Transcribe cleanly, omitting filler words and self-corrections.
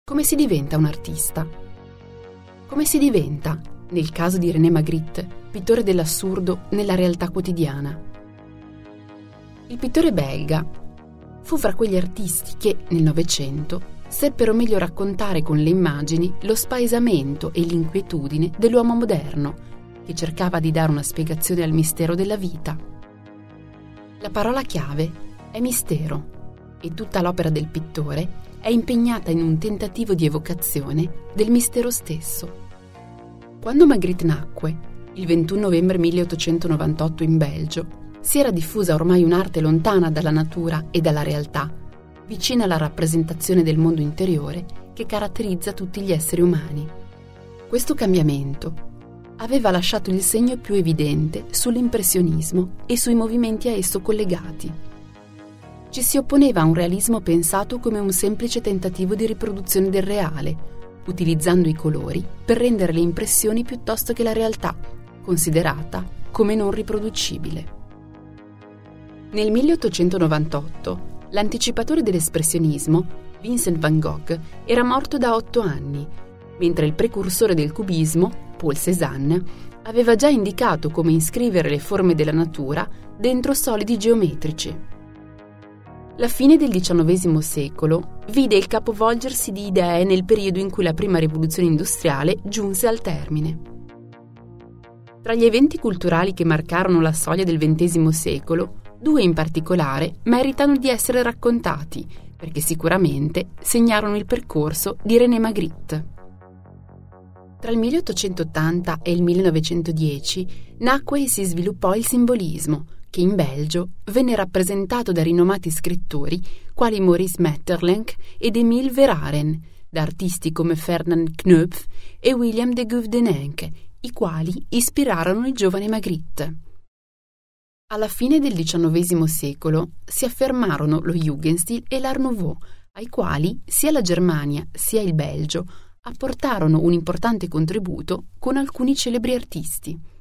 Come si diventa un artista? Come si diventa, nel caso di René Magritte, pittore dell'assurdo nella realtà quotidiana? Il pittore belga fu fra quegli artisti che, nel Novecento, seppero meglio raccontare con le immagini lo spaesamento e l'inquietudine dell'uomo moderno, che cercava di dare una spiegazione al mistero della vita. La parola chiave è mistero, e tutta l'opera del pittore è impegnata in un tentativo di evocazione del mistero stesso. Quando Magritte nacque, il 21 novembre 1898 in Belgio, si era diffusa ormai un'arte lontana dalla natura e dalla realtà, vicina alla rappresentazione del mondo interiore che caratterizza tutti gli esseri umani. Questo cambiamento aveva lasciato il segno più evidente sull'impressionismo e sui movimenti a esso collegati. Ci si opponeva a un realismo pensato come un semplice tentativo di riproduzione del reale, utilizzando i colori per rendere le impressioni piuttosto che la realtà, considerata come non riproducibile. Nel 1898, l'anticipatore dell'espressionismo, Vincent van Gogh, era morto da 8 anni, mentre il precursore del cubismo, Paul Cézanne, aveva già indicato come iscrivere le forme della natura dentro solidi geometrici. La fine del XIX secolo vide il capovolgersi di idee nel periodo in cui la prima rivoluzione industriale giunse al termine. Tra gli eventi culturali che marcarono la soglia del XX secolo, 2 in particolare meritano di essere raccontati, perché sicuramente segnarono il percorso di René Magritte. Tra il 1880 e il 1910 nacque e si sviluppò il simbolismo, che in Belgio venne rappresentato da rinomati scrittori quali Maurice Maeterlinck ed Émile Verhaeren, da artisti come Ferdinand Knopf e William de Guldenenck, i quali ispirarono il giovane Magritte. Alla fine del XIX secolo si affermarono lo Jugendstil e l'Art Nouveau, ai quali sia la Germania sia il Belgio apportarono un importante contributo con alcuni celebri artisti.